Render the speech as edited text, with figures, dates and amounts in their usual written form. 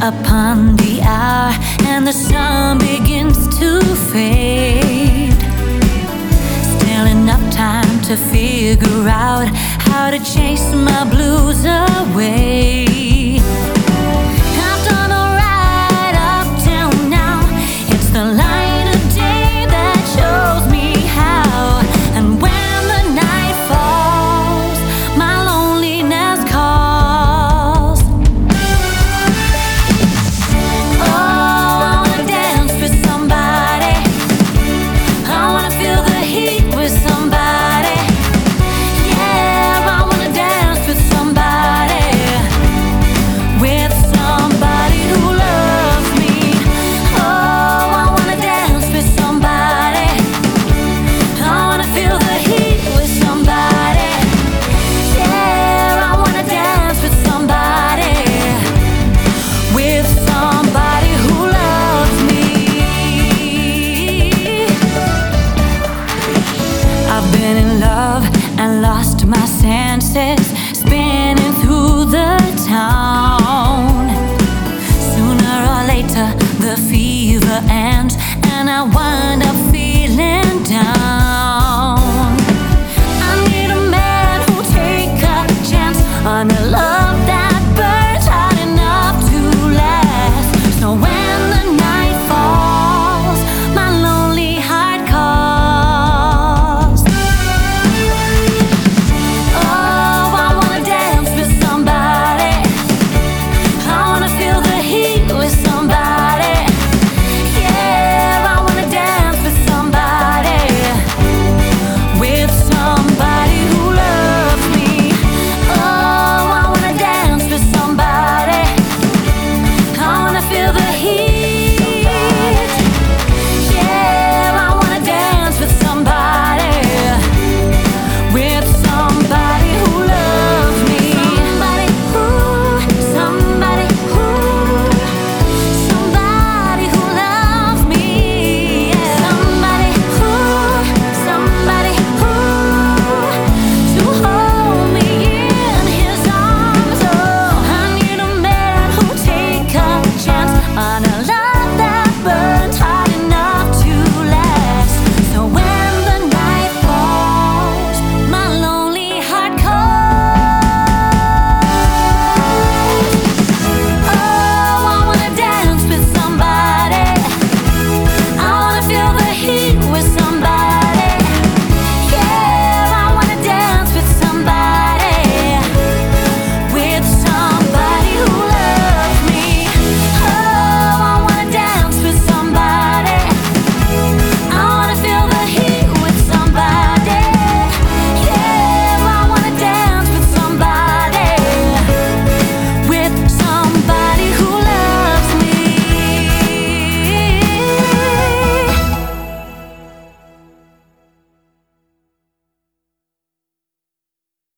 upon the hour and the sun begins to fade. Still enough time to figure out how to chase my blues away. I've done alright up till now. It's the light of day that shows me how. And when the night falls, my loneliness calls. Oh, I wanna dance with somebody. I wanna feel the heat with somebody. Yeah, I wanna dance with somebody. With somebody who loves me. Oh, I wanna dance with somebody. I wanna feel the heat with somebody. Yeah, I wanna dance with somebody. With somebody who loves me. I've been in love and lost my senses, spinning through the town. Sooner or later, the fever ends, and I wind up feeling down.